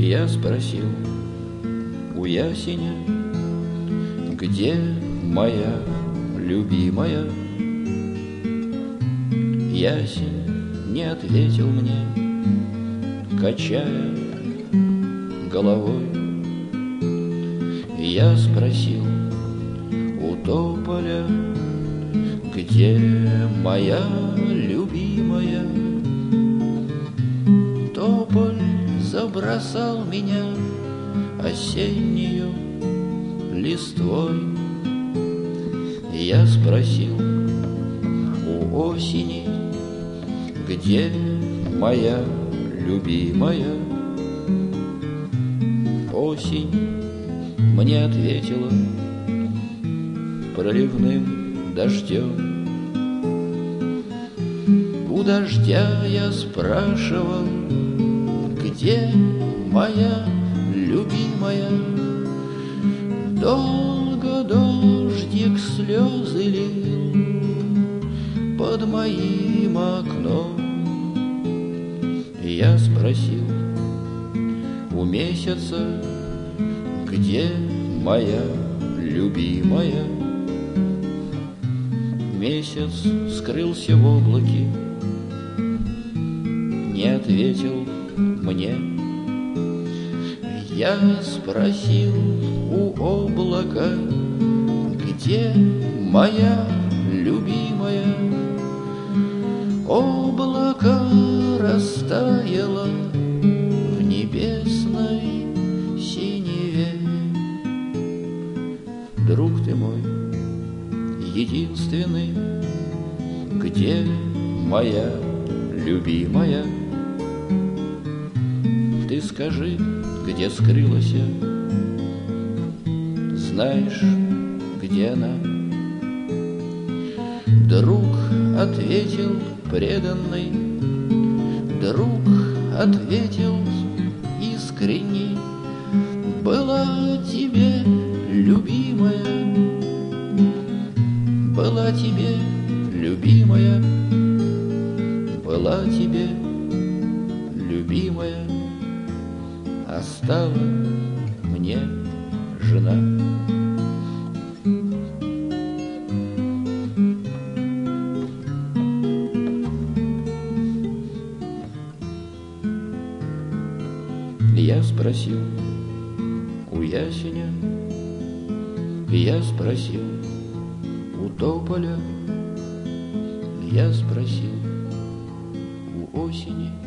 Я спросил у ясеня, где моя любимая? Ясень не ответил мне, качая головой. Я спросил у тополя, где моя любимая? Тополь забросал меня осеннею листвой. Я спросил у осени, где моя любимая? Осень мне ответила проливным дождем. У дождя я спрашивал, где моя любимая? Долго дождик слезы лил под моим окном. Я спросил у месяца, где моя любимая? Месяц скрылся в облаке, не ответил мне. Я спросил у облака, где моя любимая? Облако растаяло в небесной синеве. Друг ты мой единственный, где моя любимая? Ты скажи, где скрылась? Знаешь, где она? Друг ответил преданный, друг ответил искренний: была тебе любимая, была тебе любимая, была тебе любимая, а стала мне жена. Я спросил у ясеня, я спросил у тополя, я спросил у осени.